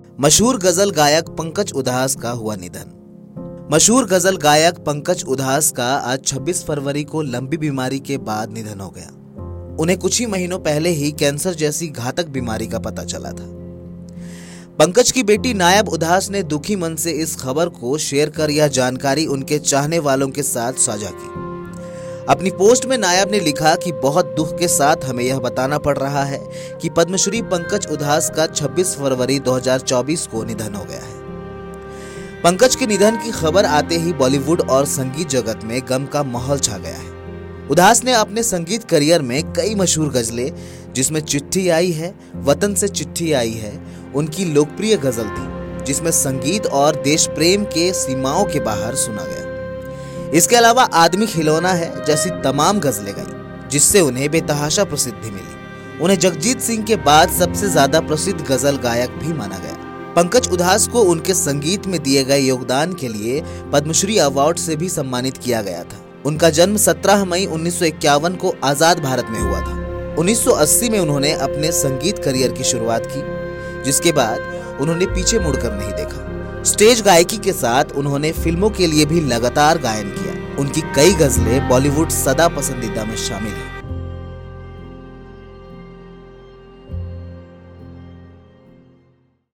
मशहूर गजल गायक पंकज उधास का हुआ निधन। मशहूर गजल गायक पंकज उधास का आज 26 फरवरी को लंबी बीमारी के बाद निधन हो गया। उन्हें कुछ ही महीनों पहले ही कैंसर जैसी घातक बीमारी का पता चला था। पंकज की बेटी नायब उधास ने दुखी मन से इस खबर को शेयर कर यह जानकारी उनके चाहने वालों के साथ साझा की। अपनी पोस्ट में नायब ने लिखा कि बहुत दुख के साथ हमें यह बताना पड़ रहा है कि पद्मश्री पंकज उधास का 26 फरवरी 2024 को निधन हो गया है। पंकज के निधन की खबर आते ही बॉलीवुड और संगीत जगत में गम का माहौल छा गया है। उधास ने अपने संगीत करियर में कई मशहूर गजलें, जिसमें चिट्ठी आई है, वतन से चिट्ठी आई है, उनकी लोकप्रिय गजल थी, जिसमें संगीत और देश प्रेम के सीमाओं के बाहर सुना गया। इसके अलावा आदमी खिलौना है जैसी तमाम गजलें गाई, जिससे उन्हें बेतहाशा प्रसिद्धि मिली। उन्हें जगजीत सिंह के बाद सबसे ज्यादा प्रसिद्ध गजल गायक भी माना गया। पंकज उधास को उनके संगीत में दिए गए योगदान के लिए पद्मश्री अवार्ड से भी सम्मानित किया गया था। उनका जन्म 17 मई 1951 को आजाद भारत में हुआ था। 1980 में उन्होंने अपने संगीत करियर की शुरुआत की, जिसके बाद उन्होंने पीछे मुड़कर नहीं देखा। स्टेज गायकी के साथ उन्होंने फिल्मों के लिए भी लगातार गायन किया। उनकी कई गजलें बॉलीवुड सदा पसंदीदा में शामिल हैं।